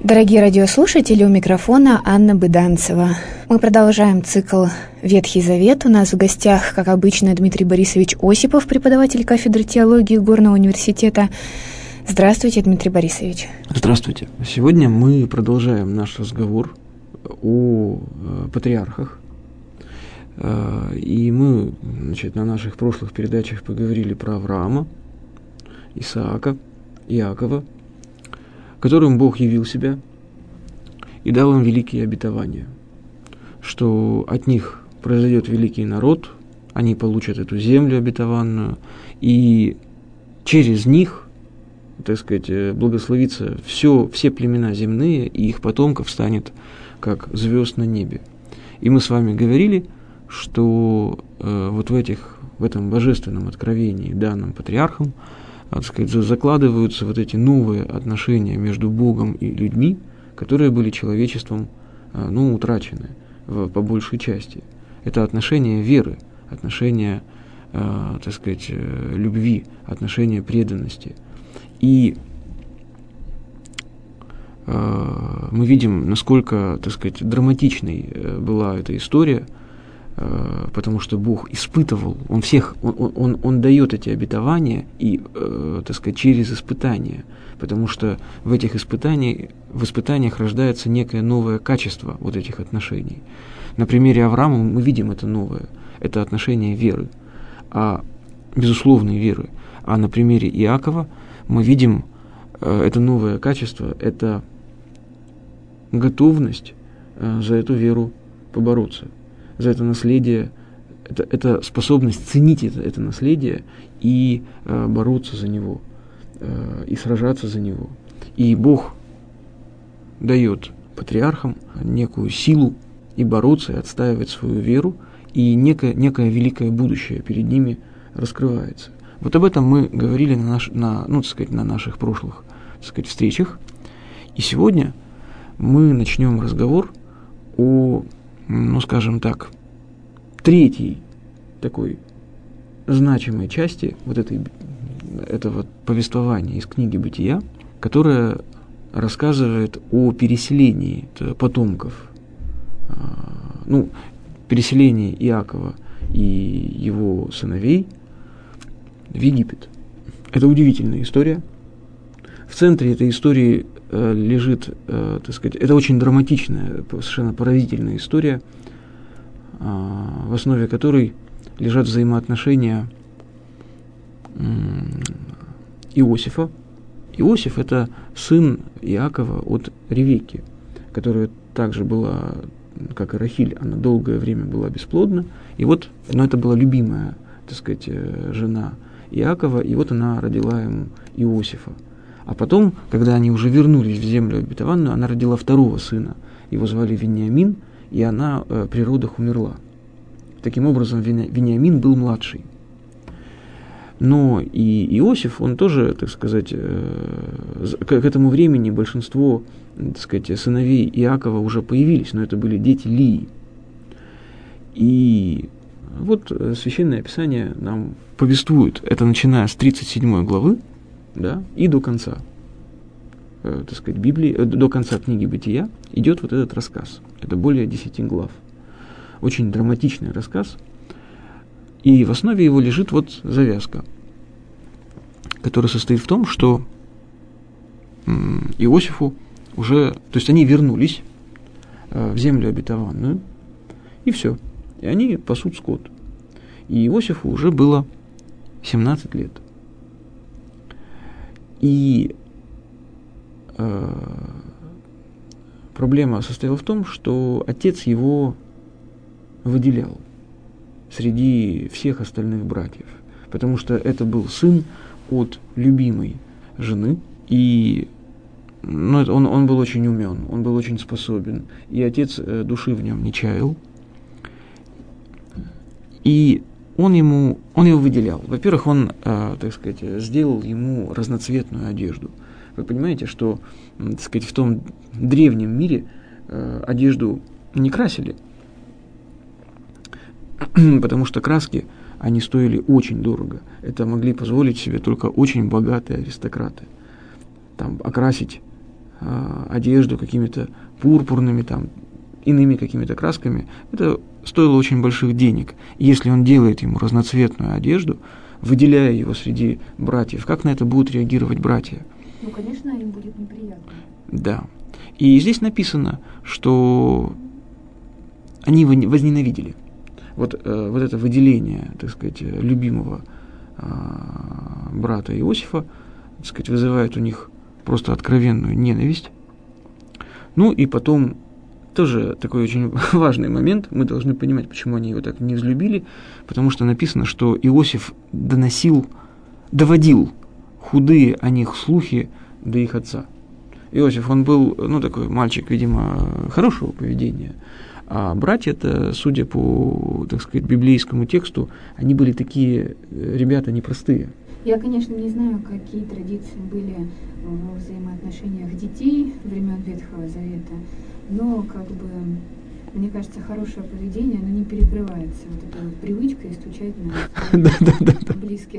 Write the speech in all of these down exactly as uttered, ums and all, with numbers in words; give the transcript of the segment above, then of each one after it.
Дорогие радиослушатели, у микрофона Анна Быданцева. Мы продолжаем цикл «Ветхий Завет». У нас в гостях, как обычно, Дмитрий Борисович Осипов, преподаватель кафедры теологии Горного университета. Здравствуйте, Дмитрий Борисович. Здравствуйте. Сегодня мы продолжаем наш разговор о э, патриархах. Э, и мы, значит, на наших прошлых передачах поговорили про Авраама, Исаака, Иакова, которым Бог явил себя и дал им великие обетования, что от них произойдет великий народ, они получат эту землю обетованную, и через них, так сказать, благословится все, все племена земные, и их потомков станет как звезд на небе. И мы с вами говорили, что э, вот в, этих, в этом божественном откровении, данном патриархам, так сказать, закладываются вот эти новые отношения между Богом и людьми, которые были человечеством, ну, утрачены в, по большей части. Это отношения веры, отношения, э, так сказать, любви, отношения преданности. И э, мы видим, насколько, так сказать, драматичной была эта история, потому что Бог испытывал, Он всех, Он, он, он дает эти обетования и, э, так сказать, через испытания, потому что в этих испытаниях, в испытаниях рождается некое новое качество вот этих отношений. На примере Авраама мы видим это новое, это отношение веры, а, безусловной веры. А на примере Иакова мы видим э, это новое качество, это готовность э, за эту веру побороться, за это наследие, это, это способность ценить это, это наследие и э, бороться за него, э, и сражаться за него. И Бог дает патриархам некую силу и бороться, и отстаивать свою веру, и некое, некое великое будущее перед ними раскрывается. Вот об этом мы говорили на, наш, на, ну, так сказать, на наших прошлых, так сказать, встречах. И сегодня мы начнем разговор о, ну, скажем так, третьей такой значимой части вот этой, этого повествования из книги «Бытия», которая рассказывает о переселении потомков, ну, переселении Иакова и его сыновей в Египет. Это удивительная история. В центре этой истории э, лежит, э, так сказать, это очень драматичная, совершенно поразительная история, э, в основе которой лежат взаимоотношения э, Иосифа. Иосиф – это сын Иакова от Ревекки, которая также была, как и Рахиль, она долгое время была бесплодна. И вот, но это была любимая, так сказать, жена Иакова, и вот она родила ему Иосифа. А потом, когда они уже вернулись в землю обетованную, она родила второго сына. Его звали Вениамин, и она э, при родах умерла. Таким образом, Вениамин был младший. Но и Иосиф, он тоже, так сказать, э, к, к этому времени большинство, так сказать, сыновей Иакова уже появились, но это были дети Лии. И вот Священное Писание нам повествует, это начиная с тридцать седьмой главы, да, и до конца, э, так сказать, Библии, э, до конца книги Бытия идет вот этот рассказ. Это более десяти глав. Очень драматичный рассказ. И в основе его лежит вот завязка, которая состоит в том, что м, Иосифу уже, то есть они вернулись э, в землю обетованную, и все. И они пасут скот. И Иосифу уже было семнадцать лет. И э, проблема состояла в том, что отец его выделял среди всех остальных братьев, потому что это был сын от любимой жены, и ну, это, он, он был очень умен, он был очень способен, и отец э, души в нем не чаял, и он, ему, он его выделял. Во-первых, он, э, так сказать, сделал ему разноцветную одежду. Вы понимаете, что, так сказать, в том древнем мире э, одежду не красили, потому что краски, они стоили очень дорого. Это могли позволить себе только очень богатые аристократы. Там окрасить э, одежду какими-то пурпурными, там, иными какими-то красками, это стоило очень больших денег. И если он делает ему разноцветную одежду, выделяя его среди братьев, как на это будут реагировать братья? Ну, конечно, им будет неприятно. Да. И здесь написано, что они возненавидели. Вот, э, вот это выделение, так сказать, любимого э, брата Иосифа, так сказать, вызывает у них просто откровенную ненависть. Ну и потом тоже такой очень важный момент, мы должны понимать, почему они его так не взлюбили, потому что написано, что Иосиф доносил, доводил худые о них слухи до их отца. Иосиф, он был, ну, такой мальчик, видимо, хорошего поведения, а братья-то, судя по, так сказать, библейскому тексту, они были такие ребята непростые. Я, конечно, не знаю, какие традиции были во взаимоотношениях детей времен Ветхого Завета, но, как бы, мне кажется, хорошее поведение, оно не перекрывается вот этой вот привычкой стучать на близких.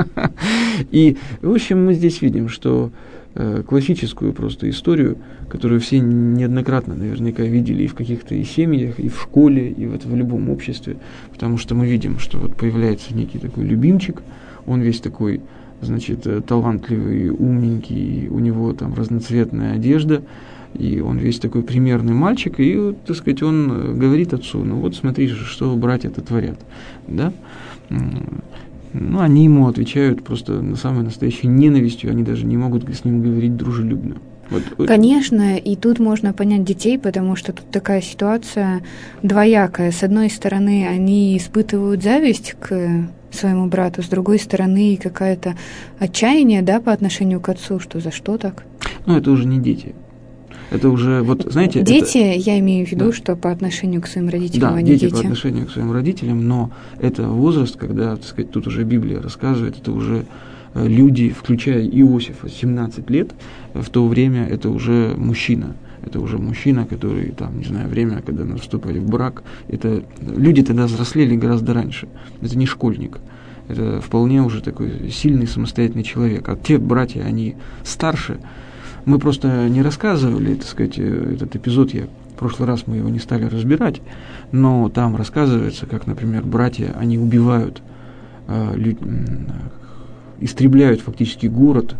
И, в общем, мы здесь видим, что э, классическую просто историю, которую все неоднократно наверняка видели и в каких-то и семьях, и в школе, и вот в любом обществе, потому что мы видим, что вот появляется некий такой любимчик, он весь такой, значит, талантливый, умненький, у него там разноцветная одежда, и он весь такой примерный мальчик, и, так сказать, он говорит отцу, ну вот смотри, что братья-то творят, да? Ну, они ему отвечают просто на самой настоящей ненавистью, они даже не могут с ним говорить дружелюбно. Вот. Конечно, и тут можно понять детей, потому что тут такая ситуация двоякая. С одной стороны, они испытывают зависть к своему брату, с другой стороны, какое-то отчаяние, да, по отношению к отцу, что за что так? Ну, это уже не дети. Это уже, вот, знаете... Дети, это... я имею в виду, да. что по отношению к своим родителям, да, они дети. дети. по отношению к своим родителям, но это возраст, когда, так сказать, тут уже Библия рассказывает, это уже люди, включая Иосифа, семнадцать лет, в то время это уже мужчина. Это уже мужчина, который, там, не знаю, время, когда мы вступали в брак, это люди тогда взрослели гораздо раньше. Это не школьник. Это вполне уже такой сильный, самостоятельный человек. А те братья, они старше. Мы просто не рассказывали, так сказать, этот эпизод, я в прошлый раз мы его не стали разбирать, но там рассказывается, как, например, братья, они убивают, э, лю- истребляют фактически город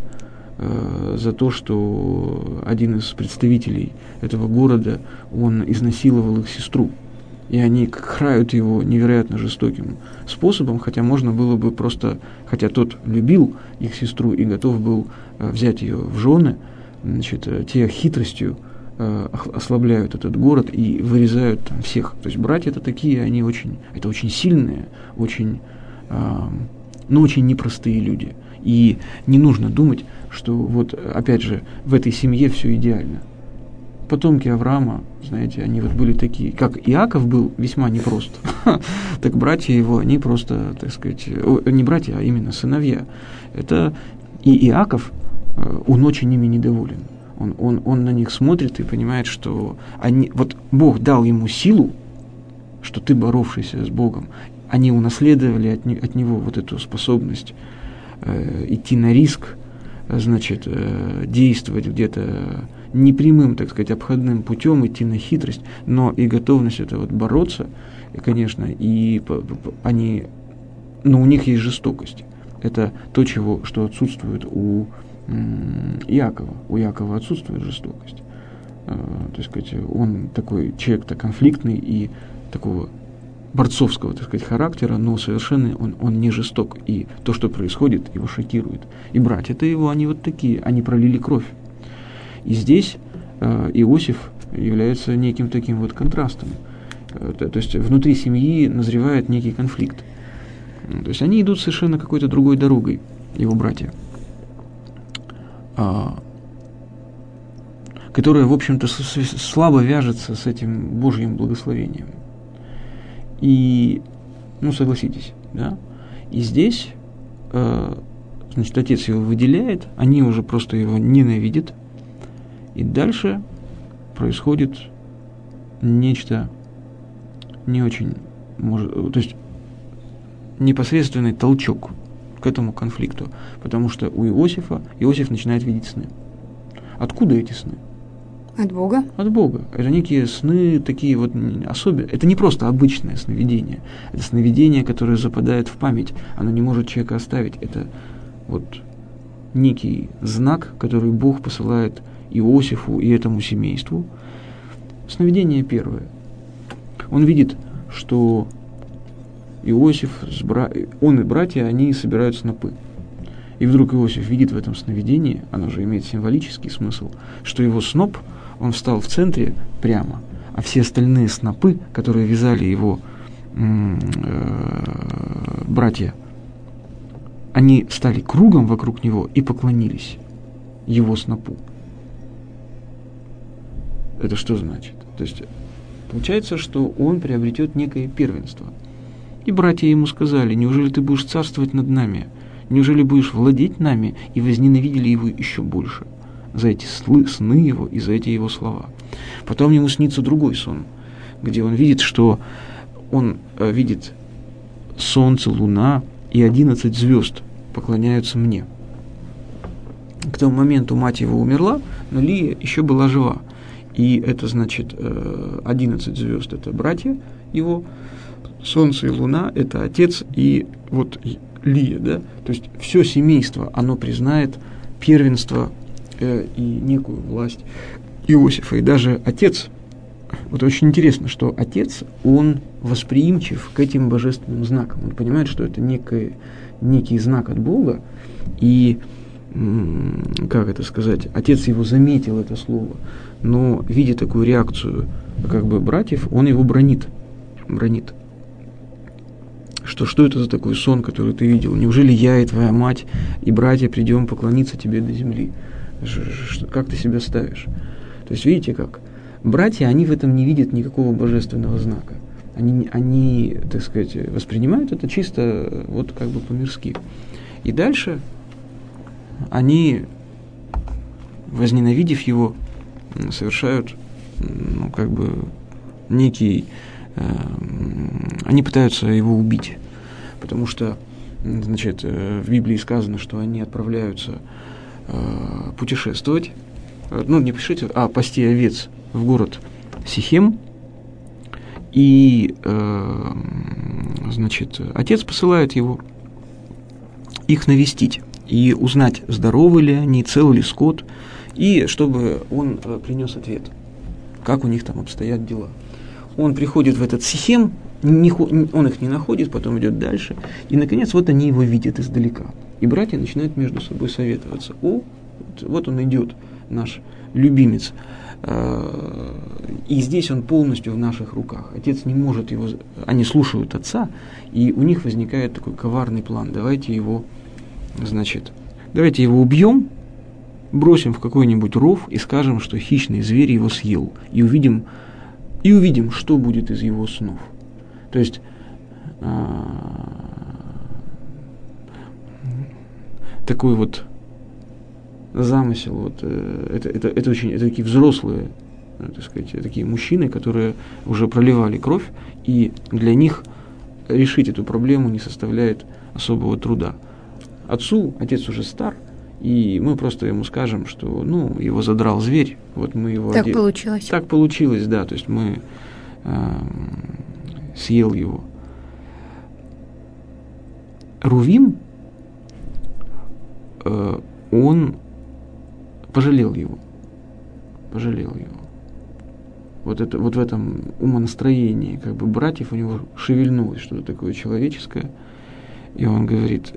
э, за то, что один из представителей этого города, он изнасиловал их сестру. И они крают его невероятно жестоким способом, хотя можно было бы просто, хотя тот любил их сестру и готов был э, взять ее в жены, значит, те хитростью э, ослабляют этот город и вырезают там всех. То есть братья-то такие, они очень, это очень сильные, очень, э, ну, очень непростые люди. И не нужно думать, что вот, опять же, в этой семье все идеально. Потомки Авраама, знаете, они вот были такие, как Иаков был весьма непрост, так братья его, они просто, так сказать, не братья, а именно сыновья. Это и Иаков, он очень ими недоволен. Он, он, он на них смотрит и понимает, что они, вот Бог дал ему силу, что ты, боровшийся с Богом, они унаследовали от, не, от него вот эту способность э, идти на риск, значит, э, действовать где-то непрямым, так сказать, обходным путем, идти на хитрость, но и готовность это вот бороться, и, конечно, и по, по, они, но у них есть жестокость. Это то, чего, что отсутствует у Иакова. У Иакова отсутствует жестокость. То есть, сказать, он такой человек-то конфликтный и такого борцовского, так сказать, характера, но совершенно он, он не жесток. И то, что происходит, его шокирует. И братья-то его, они вот такие, они пролили кровь. И здесь э, Иосиф является неким таким вот контрастом. Э, то, то есть, внутри семьи назревает некий конфликт. То есть, они идут совершенно какой-то другой дорогой, его братья, которая, в общем-то, слабо вяжется с этим Божьим благословением. И, ну, согласитесь, да? И здесь, э, значит, отец его выделяет, они уже просто его ненавидят, и дальше происходит нечто не очень, может, то есть непосредственный толчок к этому конфликту, потому что у Иосифа, Иосиф начинает видеть сны. Откуда эти сны? От Бога? От Бога. Это некие сны такие вот особенные. Это не просто обычное сновидение. Это сновидение, которое западает в память. Оно не может человека оставить. Это вот некий знак, который Бог посылает Иосифу и этому семейству. Сновидение первое. Он видит, что Иосиф, с бра... он и братья, они собирают снопы. И вдруг Иосиф видит в этом сновидении, оно же имеет символический смысл, что его сноп, он встал в центре прямо, а все остальные снопы, которые вязали его э, братья, они стали кругом вокруг него и поклонились его снопу. Это что значит? То есть получается, что он приобретет некое первенство. И братья ему сказали: неужели ты будешь царствовать над нами? Неужели будешь владеть нами? И возненавидели его еще больше за эти сны его и за эти его слова. Потом ему снится другой сон, где он видит, что он э, видит солнце, луна и одиннадцать звезд поклоняются мне. К тому моменту мать его умерла, но Лия еще была жива. И это значит одиннадцать звезд – это братья его, солнце и луна – это отец и вот Лия, да? То есть все семейство, оно признает первенство э, и некую власть Иосифа. И даже отец, вот очень интересно, что отец, он восприимчив к этим божественным знакам. Он понимает, что это некий, некий знак от Бога, и, как это сказать, отец его заметил это слово, но, видя такую реакцию как бы братьев, он его бранит, бранит. Что, что это за такой сон, который ты видел? Неужели я и твоя мать и братья придем поклониться тебе до земли? Что, как ты себя ставишь? То есть, видите как? Братья, они в этом не видят никакого божественного знака. Они, они, так сказать, воспринимают это чисто вот как бы по-мирски. И дальше они, возненавидев его, совершают, ну, как бы, некий... Они пытаются его убить, потому что, значит, в Библии сказано, что они отправляются э, путешествовать, ну, не путешествовать, а пасти овец в город Сихем, и, э, значит, отец посылает его их навестить и узнать, здоровы ли они, цел ли скот, и чтобы он э, принес ответ, как у них там обстоят дела. Он приходит в этот Сихем, не, он их не находит, потом идет дальше, и, наконец, вот они его видят издалека. И братья начинают между собой советоваться. О, вот он идет, наш любимец. И здесь он полностью в наших руках. Отец не может его... Они слушают отца, и у них возникает такой коварный план. Давайте его, значит, давайте его убьем, бросим в какой-нибудь ров и скажем, что хищный зверь его съел. И увидим... И увидим, что будет из его снов. То есть а, такой вот замысел, вот, это, это, это, очень, это такие взрослые, так сказать, такие мужчины, которые уже проливали кровь, и для них решить эту проблему не составляет особого труда. Отцу, отец уже стар, и мы просто ему скажем, что, ну, его задрал зверь, вот мы его... Так одели. получилось. Так получилось, да, то есть мы э, съел его. Рувим, э, он пожалел его, пожалел его. Вот, это, вот в этом умонастроении, как бы, братьев у него шевельнулось что-то такое человеческое, и он говорит...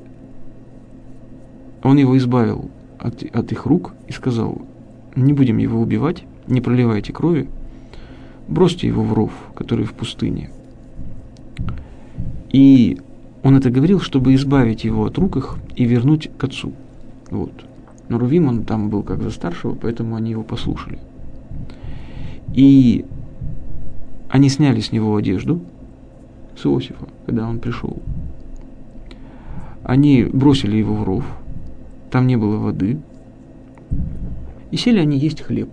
Он его избавил от, от их рук и сказал: не будем его убивать, не проливайте крови, бросьте его в ров, который в пустыне. И он это говорил, чтобы избавить его от рук их и вернуть к отцу. Вот. Но Рувим, он там был как за старшего, поэтому они его послушали. И они сняли с него одежду, с Иосифа, когда он пришел. Они бросили его в ров, там не было воды, и сели они есть хлеб.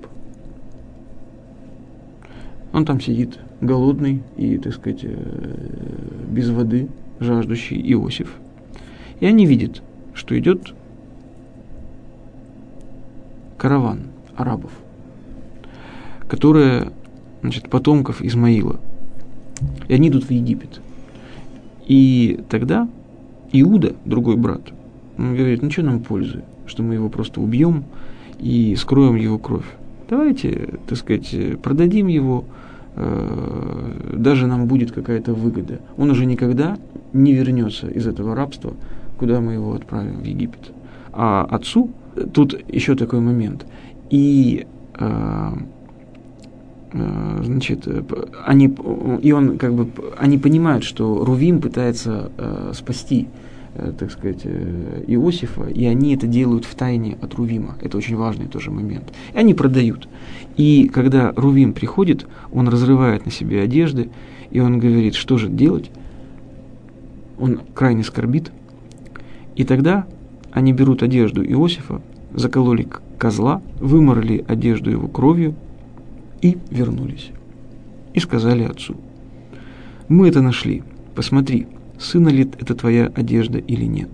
Он там сидит голодный и, так сказать, без воды, жаждущий Иосиф. И они видят, что идет караван арабов. которая, значит, потомков Измаила. И они идут в Египет. И тогда Иуда, другой брат, он говорит: ну что нам пользы, что мы его просто убьем и скроем его кровь. Давайте, так сказать, продадим его, э, даже нам будет какая-то выгода. Он уже никогда не вернется из этого рабства, куда мы его отправим, в Египет. А отцу, тут еще такой момент, и, э, э, значит, они, и он, как бы, они понимают, что Рувим пытается э, спасти, э, так сказать, э, Иосифа, и они это делают втайне от Рувима. Это очень важный тоже момент. И они продают. И когда Рувим приходит, он разрывает на себе одежды, и он говорит, что же делать? Он крайне скорбит. И тогда они берут одежду Иосифа, закололи козла, выморали одежду его кровью и вернулись. И сказали отцу: мы это нашли, посмотри, сына ли это твоя одежда или нет.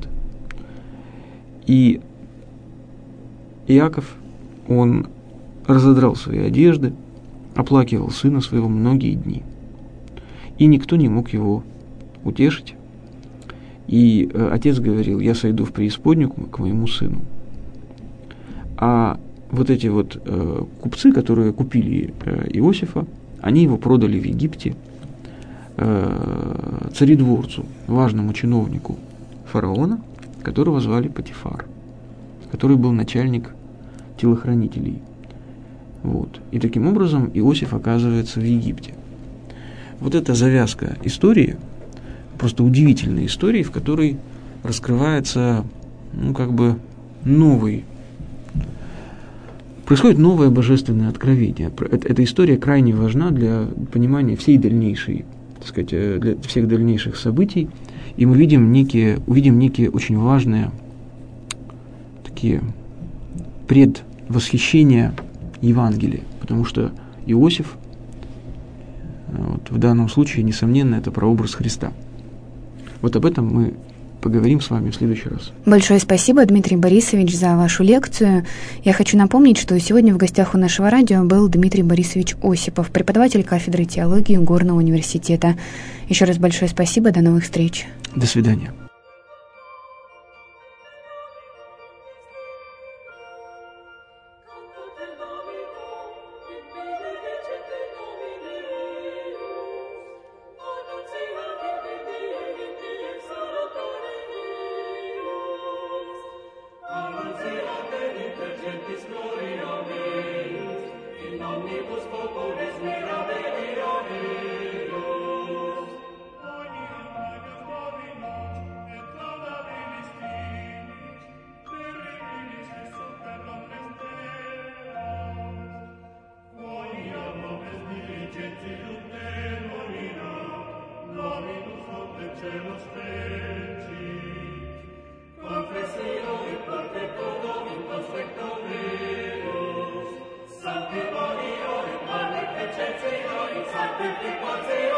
И Иаков, он разодрал свои одежды, оплакивал сына своего многие дни. И никто не мог его утешить. И э, отец говорил: я сойду в преисподнюю к моему сыну. А вот эти вот э, купцы, которые купили э, Иосифа, они его продали в Египте э, царедворцу, важному чиновнику фараона, которого звали Потифар, который был начальник телохранителей. Вот. И таким образом Иосиф оказывается в Египте. Вот эта завязка истории, просто удивительной истории, в которой раскрывается, ну, как бы новый, происходит новое божественное откровение. Эта история крайне важна для понимания всей дальнейшей, так сказать, для всех дальнейших событий, и мы видим некие, увидим некие очень важные такие предвосхищения Евангелия, потому что Иосиф, вот, в данном случае, несомненно, это прообраз Христа. Вот об этом мы поговорим с вами в следующий раз. Большое спасибо, Дмитрий Борисович, за вашу лекцию. Я хочу напомнить, что сегодня в гостях у нашего радио был Дмитрий Борисович Осипов, преподаватель кафедры теологии Горного университета. Еще раз большое спасибо, до новых встреч. До свидания. Sancti Maria, in magnificentia, in sanctificatia,